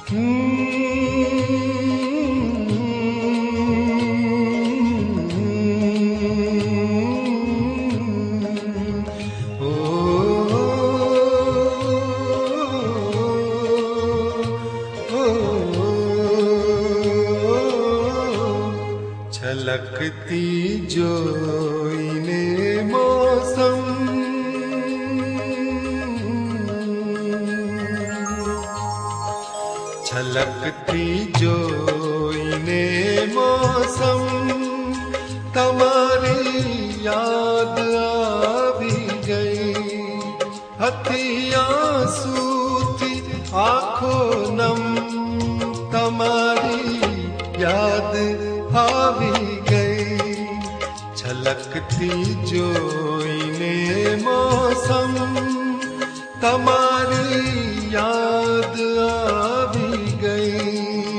छलकती जोइने मौसम, छलकती जोइने मौसम, तमारी याद आवी गई। हथियां सूती आँखों नम, तमारी याद आवी गई। छलकती जोइने मौसम, तमारी याद आवी गई।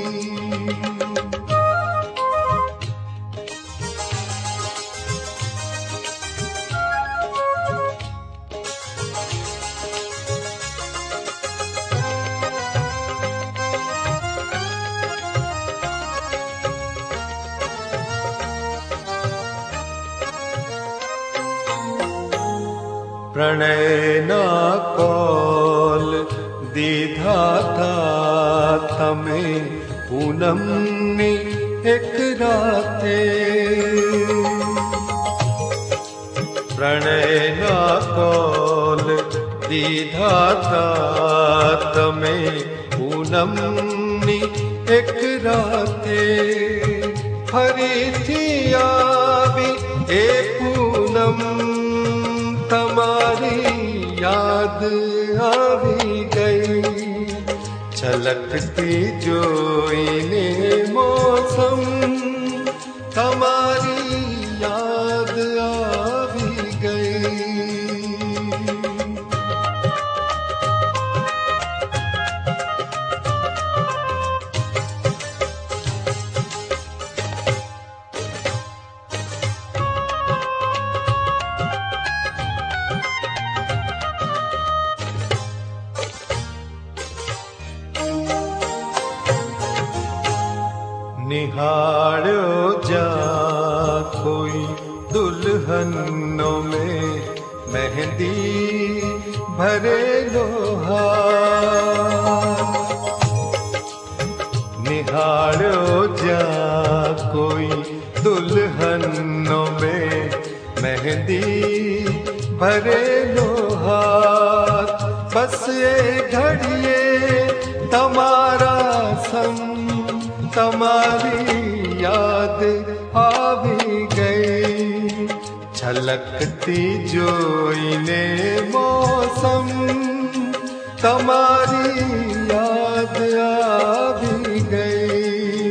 प्रणय ना कौल दीधाता तमे पूनम ने एक राते। प्रणय ना कौल दीधाता तमे पूनम ने एक राते। हरी थी आवी ए पूनम, तमारी याद आवी गई। छलकती जोइने मौसम, तमारी याद आवी गई। निहारो जा कोई दुल्हनों में मेहंदी भरे लोहार। निहारो जा कोई दुल्हनों में मेहंदी भरे लोहार। बस ये घड़िए तमारा संग, तमारी याद आवी गई। छलकती जोइने मौसम, तमारी याद आवी गई।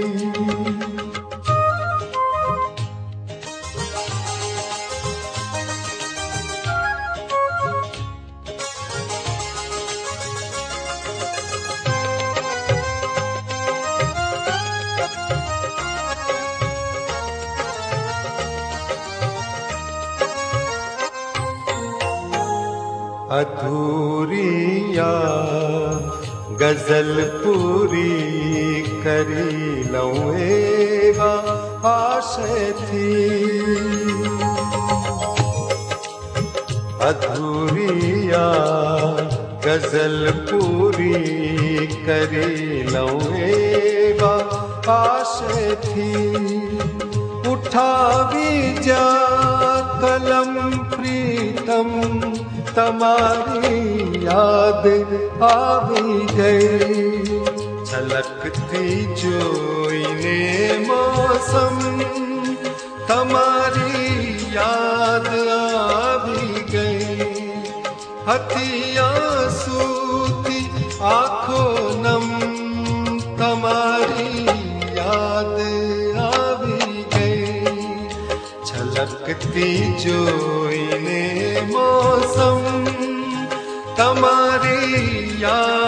अधूरिया गजल पूरी करी लऊं एवा आशय थी। अधूरिया गजल पूरी करी लऊं एवा आशय थी। उठावी जा कलम प्रीतम, तमारी याद आवी गई। छलकती जोइने मौसम, तमारी याद आवी गई। हथियां सूती आँखों नम, तमारी याद आवी गई। छलकती जोइने मौसम, तमारी याद